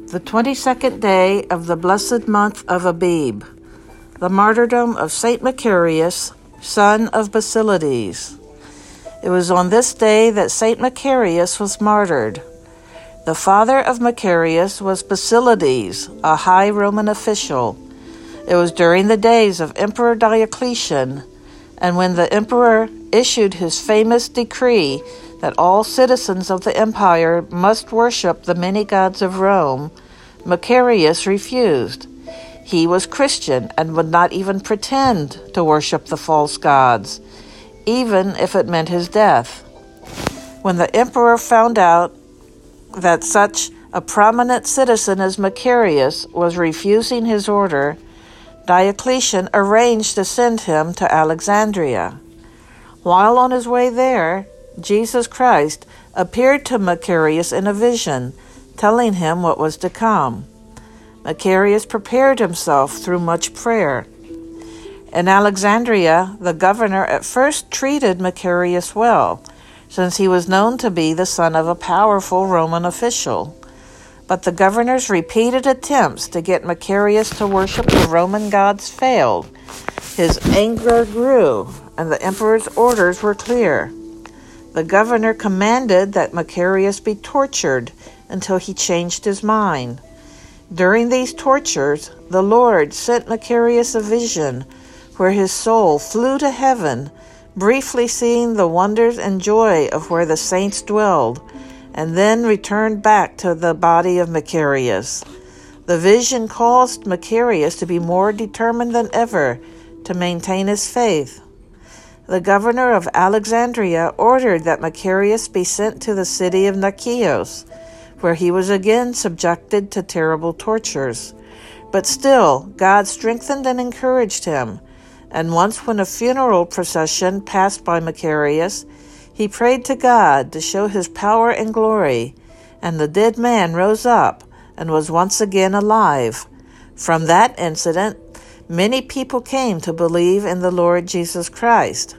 The 22nd day of the blessed month of Abib, the martyrdom of Saint Macarius, son of Basilides. It was on this day that Saint Macarius was martyred. The father of Macarius was Basilides, a high Roman official. It was during the days of Emperor Diocletian, and when the emperor issued his famous decree that all citizens of the empire must worship the many gods of Rome, Macarius refused. He was Christian and would not even pretend to worship the false gods, even if it meant his death. When the emperor found out that such a prominent citizen as Macarius was refusing his order, Diocletian arranged to send him to Alexandria. While on his way there, Jesus Christ appeared to Macarius in a vision, telling him what was to come. Macarius prepared himself through much prayer. In Alexandria, the governor at first treated Macarius well, since he was known to be the son of a powerful Roman official. But the governor's repeated attempts to get Macarius to worship the Roman gods failed. His anger grew, and the emperor's orders were clear. The governor commanded that Macarius be tortured until he changed his mind. During these tortures, the Lord sent Macarius a vision where his soul flew to heaven, briefly seeing the wonders and joy of where the saints dwelled, and then returned back to the body of Macarius. The vision caused Macarius to be more determined than ever to maintain his faith. The governor of Alexandria ordered that Macarius be sent to the city of Nakios, where he was again subjected to terrible tortures. But still, God strengthened and encouraged him, and once when a funeral procession passed by Macarius, he prayed to God to show his power and glory, and the dead man rose up and was once again alive. From that incident, many people came to believe in the Lord Jesus Christ.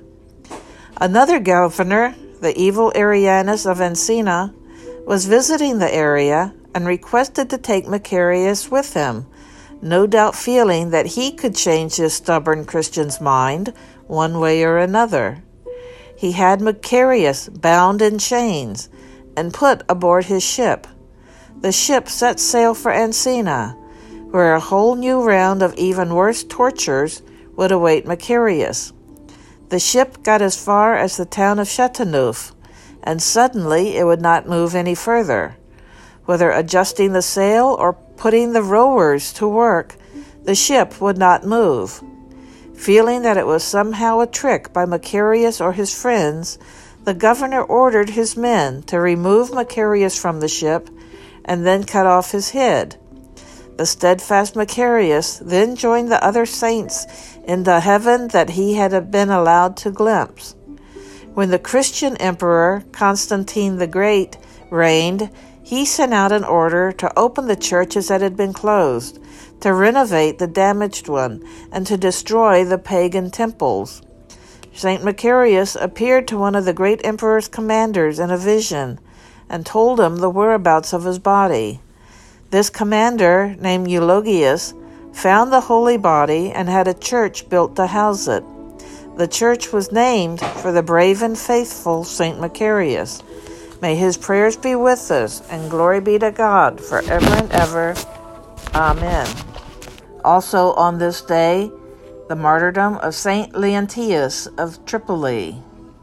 Another governor, the evil Arianus of Ancina, was visiting the area and requested to take Macarius with him, no doubt feeling that he could change this stubborn Christian's mind one way or another. He had Macarius bound in chains and put aboard his ship. The ship set sail for Ancina, where a whole new round of even worse tortures would await Macarius. The ship got as far as the town of Chateauneuf, and suddenly it would not move any further. Whether adjusting the sail or putting the rowers to work, the ship would not move. Feeling that it was somehow a trick by Macarius or his friends, the governor ordered his men to remove Macarius from the ship and then cut off his head. The steadfast Macarius then joined the other saints in the heaven that he had been allowed to glimpse. When the Christian emperor Constantine the Great reigned, he sent out an order to open the churches that had been closed, to renovate the damaged one, and to destroy the pagan temples. Saint Macarius appeared to one of the great emperor's commanders in a vision, and told him the whereabouts of his body. This commander, named Eulogius, found the holy body and had a church built to house it. The church was named for the brave and faithful Saint Macarius. May his prayers be with us, and glory be to God forever and ever. Amen. Also on this day, the martyrdom of Saint Leontius of Tripoli.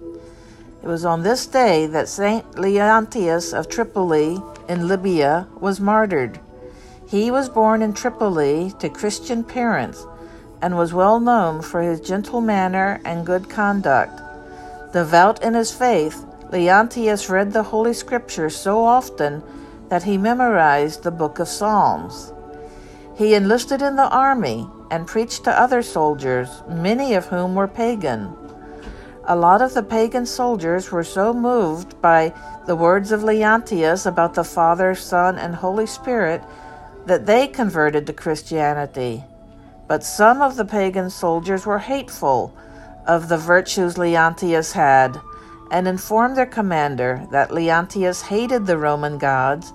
It was on this day that Saint Leontius of Tripoli in Libya was martyred. He was born in Tripoli to Christian parents and was well known for his gentle manner and good conduct. Devout in his faith, Leontius read the Holy Scriptures so often that he memorized the Book of Psalms. He enlisted in the army and preached to other soldiers, many of whom were pagan. A lot of the pagan soldiers were so moved by the words of Leontius about the Father, Son, and Holy Spirit that they converted to Christianity. But some of the pagan soldiers were hateful of the virtues Leontius had, and informed their commander that Leontius hated the Roman gods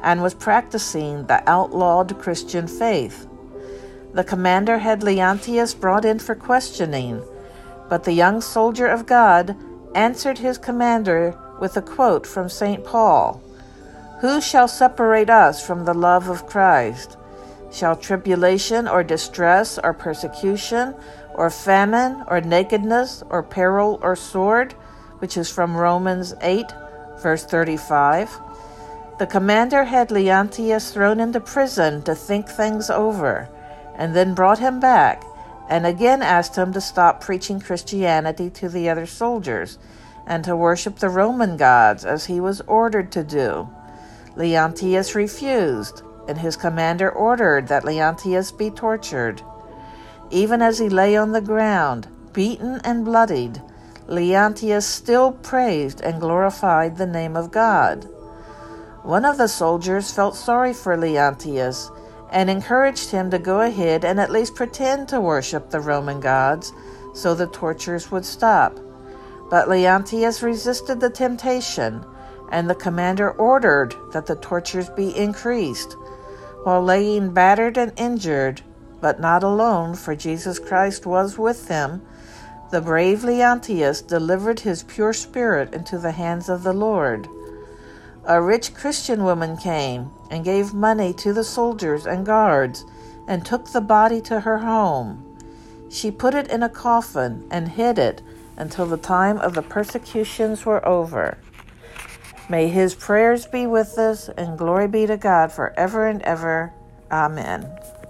and was practicing the outlawed Christian faith. The commander had Leontius brought in for questioning, but the young soldier of God answered his commander with a quote from St. Paul, "Who shall separate us from the love of Christ? Shall tribulation or distress or persecution or famine or nakedness or peril or sword?" Which is from Romans 8, verse 35. The commander had Leontius thrown into prison to think things over, and then brought him back, and again asked him to stop preaching Christianity to the other soldiers, and to worship the Roman gods as he was ordered to do. Leontius refused, and his commander ordered that Leontius be tortured. Even as he lay on the ground, beaten and bloodied, Leontius still praised and glorified the name of God. One of the soldiers felt sorry for Leontius and encouraged him to go ahead and at least pretend to worship the Roman gods so the tortures would stop. But Leontius resisted the temptation, and the commander ordered that the tortures be increased. While laying battered and injured, but not alone, for Jesus Christ was with him, the brave Leontius delivered his pure spirit into the hands of the Lord. A rich Christian woman came and gave money to the soldiers and guards and took the body to her home. She put it in a coffin and hid it until the time of the persecutions were over. May his prayers be with us, and glory be to God forever and ever. Amen.